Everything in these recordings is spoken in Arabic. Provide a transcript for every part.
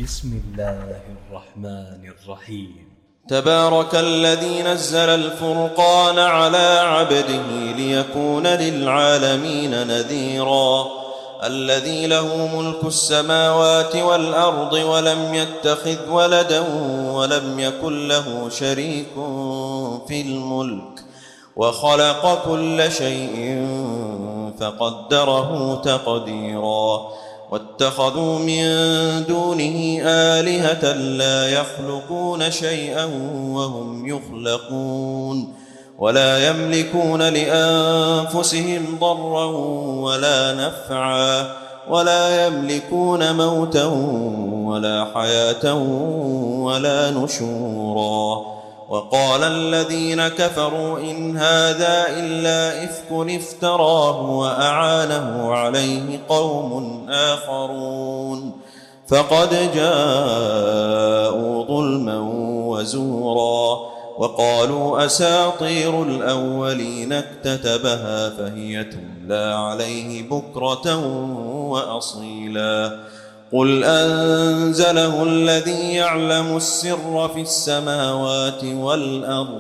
بسم الله الرحمن الرحيم. تبارك الذي نزل الفرقان على عبده ليكون للعالمين نذيرا. الذي له ملك السماوات والأرض ولم يتخذ ولدا ولم يكن له شريك في الملك وخلق كل شيء فقدره تقديرا. واتخذوا من دونه آلهة لا يخلقون شيئا وهم يخلقون ولا يملكون لأنفسهم ضرا ولا نفعا ولا يملكون موتا ولا حياة ولا نشورا. وقال الذين كفروا إن هذا إلا إفك افتراه وأعانه عليه قوم آخرون فقد جاءوا ظلما وزورا. وقالوا أساطير الأولين اكتتبها فهي تملى عليه بكرة وأصيلا. قل أنزله الذي يعلم السر في السماوات والأرض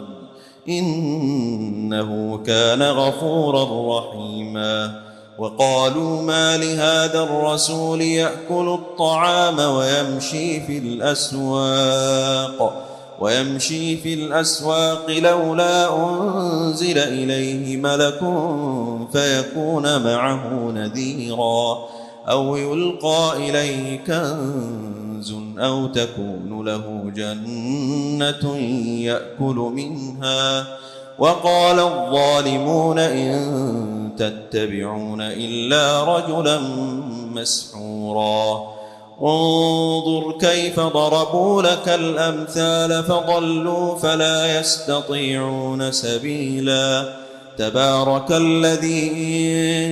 إنه كان غفورا رحيما. وقالوا ما لهذا الرسول يأكل الطعام ويمشي في الأسواق لولا أنزل إليه ملك فيكون معه نذيرا أو يلقى إليه كنز أو تكون له جنة يأكل منها. وقال الظالمون إن تتبعون إلا رجلا مسحورا. انظر كيف ضربوا لك الأمثال فضلوا فلا يستطيعون سبيلا. تبارك الذي إن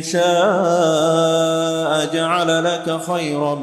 شاء جعل لك خيرا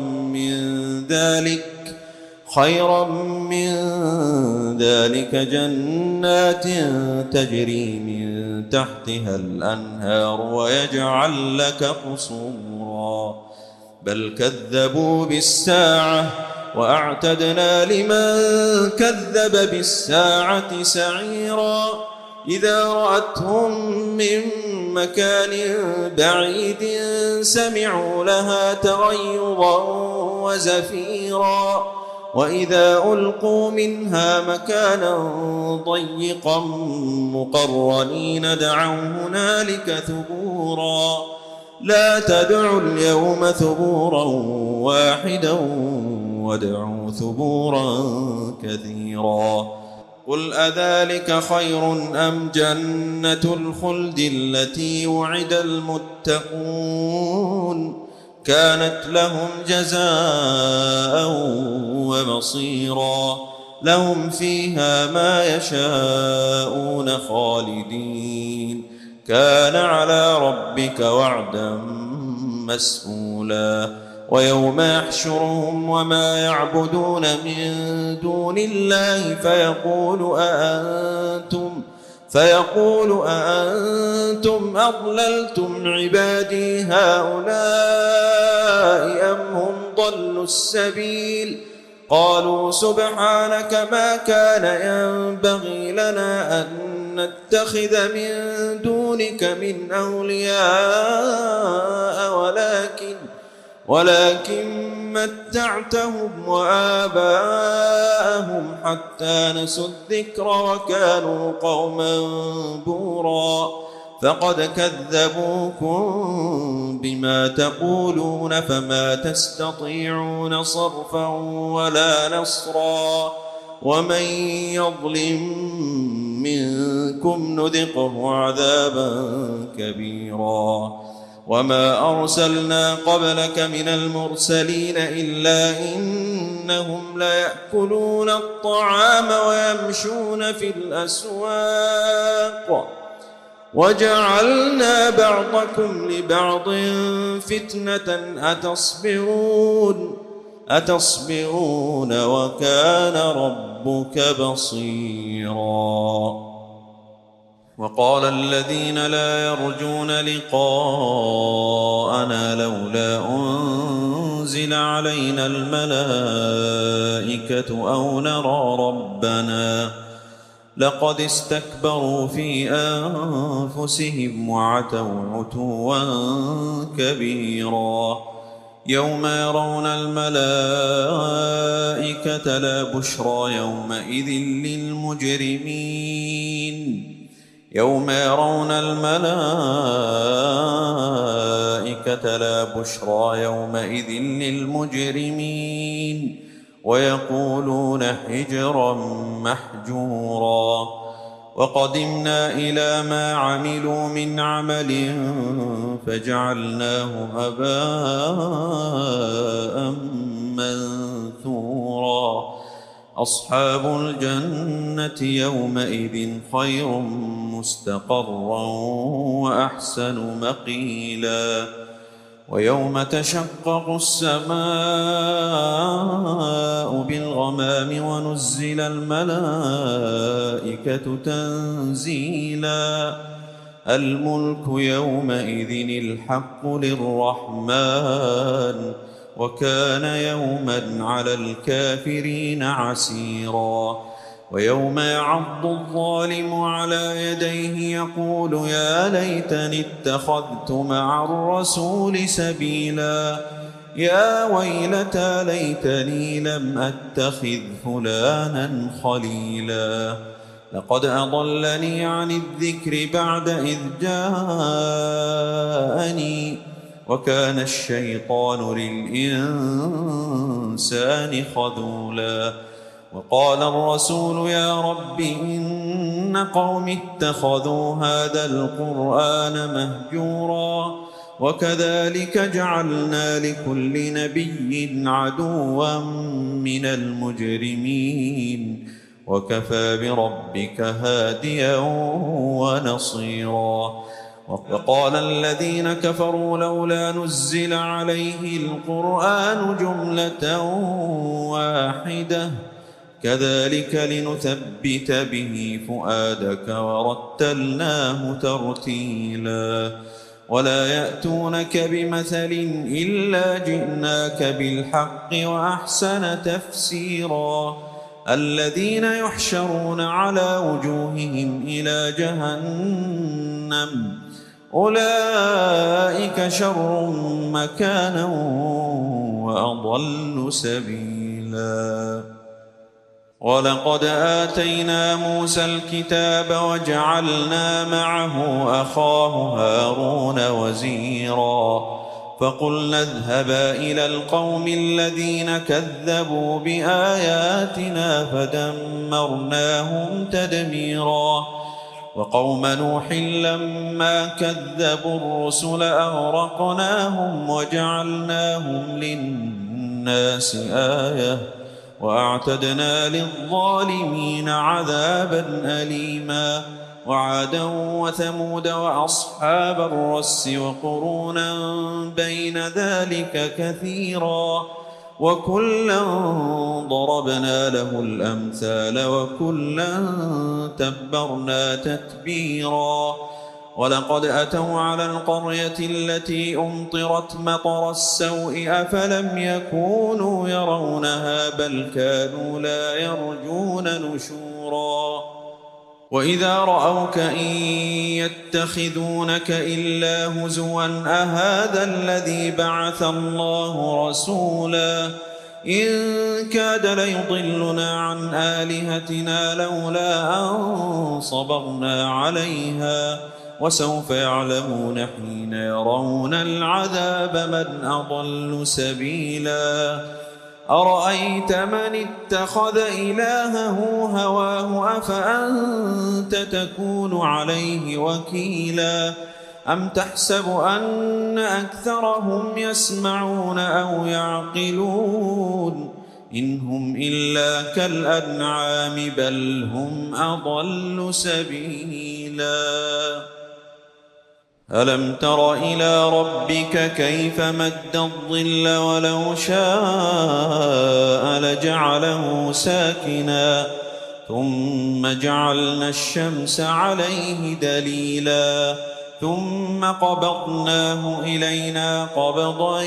من ذلك جنات تجري من تحتها الأنهار ويجعل لك قصورا. بل كذبوا بالساعة وأعتدنا لمن كذب بالساعة سعيرا. إذا رأتهم من مكان بعيد سمعوا لها تغيظا وزفيرا. وإذا ألقوا منها مكانا ضيقا مقرنين دعوا هنالك ثبورا. لا تدعوا اليوم ثبورا واحدا وادعوا ثبورا كثيرا. قل أذلك خير أم جنة الخلد التي وعد المتقون كانت لهم جزاء ومصيرا. لهم فيها ما يشاءون خالدين كان على ربك وعدا مسئولا. ويوم يحشرهم وما يعبدون من دون الله فيقول أأنتم أضللتم عبادي هؤلاء أم هم ضلوا السبيل. قالوا سبحانك ما كان ينبغي لنا أن نتخذ من دونك من أولياء ولكن متعتهم وآباءهم حتى نسوا الذكر وكانوا قوما بورا. فقد كذبوكم بما تقولون فما تستطيعون صرفا ولا نصرا. ومن يظلم منكم نذقه عذابا كبيرا. وما أرسلنا قبلك من المرسلين إلا إنهم ليأكلون الطعام ويمشون في الأسواق وجعلنا بعضكم لبعض فتنة أتصبرون وكان ربك بصيرا. وقال الذين لا يرجون لقاءنا لولا أنزل علينا الملائكة أو نرى ربنا لقد استكبروا في أنفسهم وعتوا عتوا كبيرا يوم يرون الملائكة لا بشرى يومئذ للمجرمين يوم يرون الملائكة لا بشرى يومئذ للمجرمين ويقولون حجرا محجورا وقدمنا إلى ما عملوا من عمل فجعلناه هباء منثورا أصحاب الجنة يومئذ خير مستقرا وأحسن مقيلا ويوم تشقق السماء بالغمام ونزل الملائكة تنزيلا الملك يومئذ الحق للرحمن وكان يوما على الكافرين عسيرا ويوم يعض الظالم على يديه يقول يا ليتني اتخذت مع الرسول سبيلا يا ويلتى ليتني لم أتخذ فلانا خليلا لقد أضلني عن الذكر بعد إذ جاءني وكان الشيطان للإنسان خذولا وقال الرسول يا رب إن قوم اتخذوا هذا القرآن مهجورا وكذلك جعلنا لكل نبي عدوا من المجرمين وكفى بربك هاديا ونصيرا وقال الذين كفروا لولا نزل عليه القرآن جملة واحدة كذلك لنثبت به فؤادك ورتلناه ترتيلا ولا يأتونك بمثل إلا جئناك بالحق وأحسن تفسيرا الذين يحشرون على وجوههم إلى جهنم أولئك شر مكانا وأضل سبيلا ولقد آتينا موسى الكتاب وجعلنا معه أخاه هارون وزيرا فقلنا اذهبا إلى القوم الذين كذبوا بآياتنا فدمرناهم تدميرا وقوم نوح لما كذبوا الرسل أغرقناهم وجعلناهم للناس آية وأعتدنا للظالمين عذابا أليما وعادا وثمود وأصحاب الرس وقرونا بين ذلك كثيرا وكلا ضربنا له الأمثال وكلا تبرنا تتبيرا ولقد أتوا على القرية التي أمطرت مطر السوء أفلم يكونوا يرونها بل كانوا لا يرجون نشورا وإذا رأوك إن يتخذونك إلا هزوا أهذا الذي بعث الله رسولا إن كاد ليضلنا عن آلهتنا لولا أن صبرنا عليها وسوف يعلمون حين يرون العذاب من أضل سبيلا أرأيت من اتخذ إلهه هواه أفأنت تكون عليه وكيلا أم تحسب أن أكثرهم يسمعون أو يعقلون إن هم إلا كالأنعام بل هم أضل سبيلا ألم تر إلى ربك كيف مد الظل ولو شاء لجعله ساكنا ثم جعلنا الشمس عليه دليلا ثم قبضناه إلينا قبضا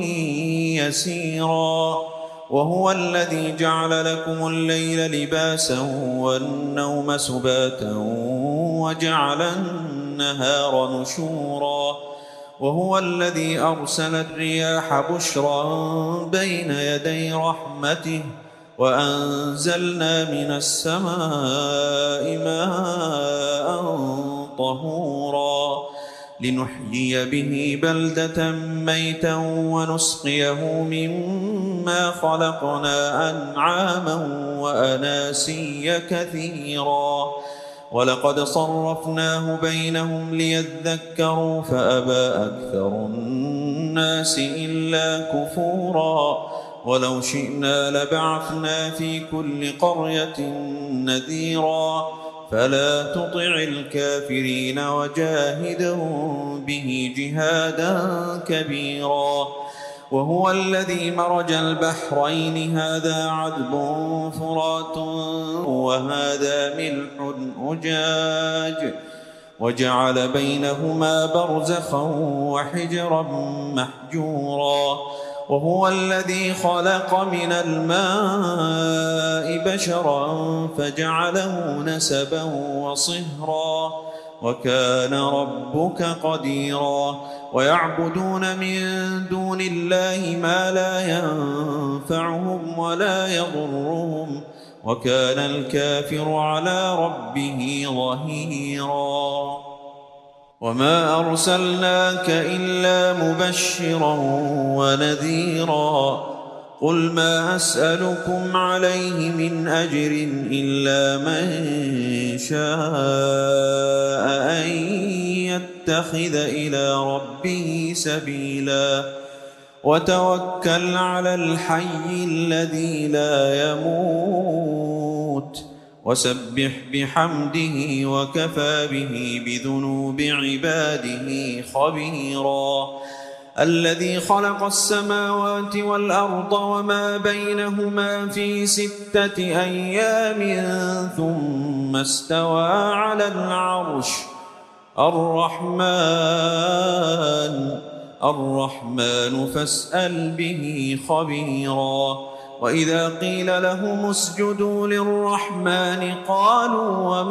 يسيرا وهو الذي جعل لكم الليل لباسا والنوم سباتا وجعل النهار نشورا وهو الذي أرسل الرياح بشرا بين يدي رحمته وأنزلنا من السماء ماء طهورا لنحيي به بلدة ميتا ونسقيه مما خلقنا أنعاما وأناسيا كثيرا ولقد صرفناه بينهم ليذكروا فأبى أكثر الناس إلا كفورا ولو شئنا لبعثنا في كل قرية نذيرا فلا تطع الكافرين وجاهدهم به جهادا كبيرا وهو الذي مرج البحرين هذا عذب فرات وهذا ملح أجاج وجعل بينهما برزخا وحجرا محجورا وهو الذي خلق من الماء بشرا فجعله نسبا وصهرا وكان ربك قديرا ويعبدون من دون الله ما لا ينفعهم ولا يضرهم وكان الكافر على ربه ظهيرا وما أرسلناك إلا مبشرا ونذيرا قل ما أسألكم عليه من أجر إلا من شاء أن يتخذ إلى ربه سبيلا وتوكل على الحي الذي لا يموت وسبح بحمده وكفى به بذنوب عباده خبيرا الذي خلق السماوات والأرض وما بينهما في 6 أيام ثم استوى على العرش الرحمن فاسأل به خبيرا وإذا قيل لهم اسجدوا للرحمن قالوا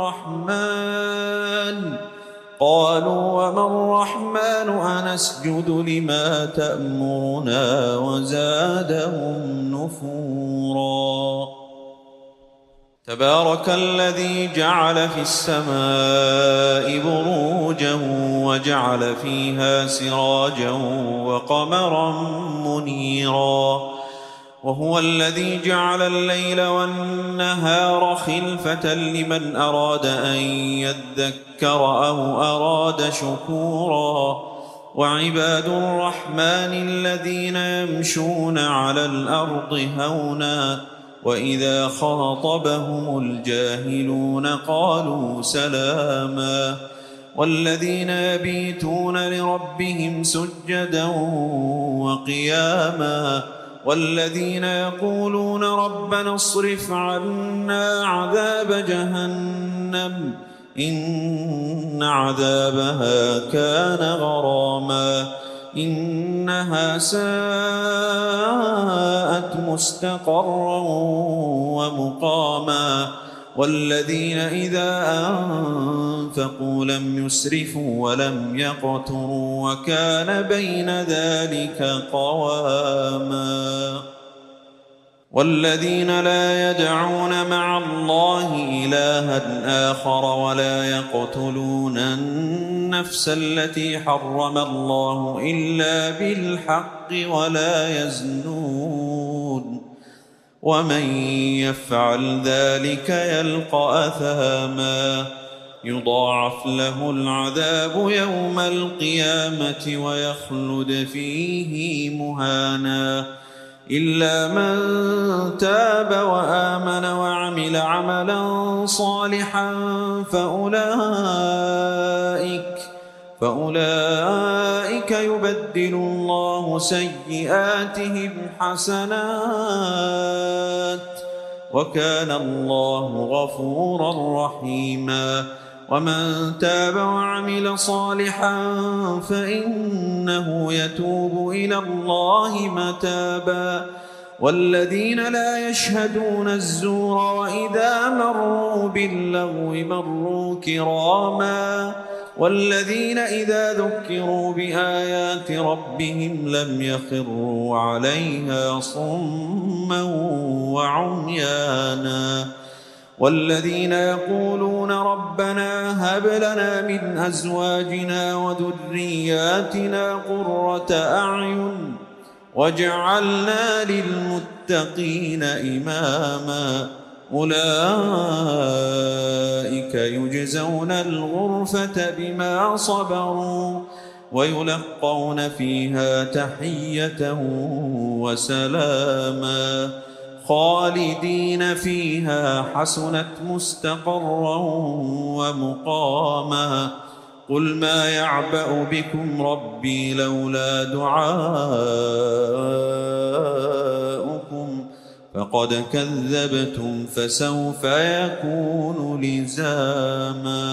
وما الرحمن أنسجد لما تأمرنا وزادهم نفورا تبارك الذي جعل في السماء بروجا وجعل فيها سراجا وقمرا منيرا وهو الذي جعل الليل والنهار خلفة لمن أراد أن يذكر أو أراد شكورا وعباد الرحمن الذين يمشون على الأرض هونا وإذا خاطبهم الجاهلون قالوا سلاما والذين يبيتون لربهم سجدا وقياما والذين يقولون ربنا اصرف عنا عذاب جهنم إن عذابها كان غراما إنها ساءت مستقرا ومقاما والذين إذا أنفقوا لم يسرفوا ولم يقتروا وكان بين ذلك قواما والذين لا يدعون مع الله إلها آخر ولا يقتلون النفس التي حرم الله إلا بالحق ولا يزنون ومن يفعل ذلك يلقى أثاما يضاعف له العذاب يوم القيامة ويخلد فيه مهانا إلا من تاب وآمن وعمل عملا صالحا فأولئك يبدل الله سيئاتهم حسنات وكان الله غفورا رحيما. ومن تاب وعمل صالحا فإنه يتوب إلى الله متابا. والذين لا يشهدون الزور وإذا مروا باللغو مروا كراما. والذين إذا ذكروا بآيات ربهم لم يخروا عليها صما وعميانا. والذين يقولون ربنا هب لنا من أزواجنا وذرياتنا قرة أعين واجعلنا للمتقين إماما. أولئك يجزون الغرفة بما صبروا ويلقون فيها تحية وسلاما خالدين فيها حسنت مستقرا ومقاما. قل ما يعبأ بكم ربي لولا دعاؤكم فقد كذبتم فسوف يكون لزاما.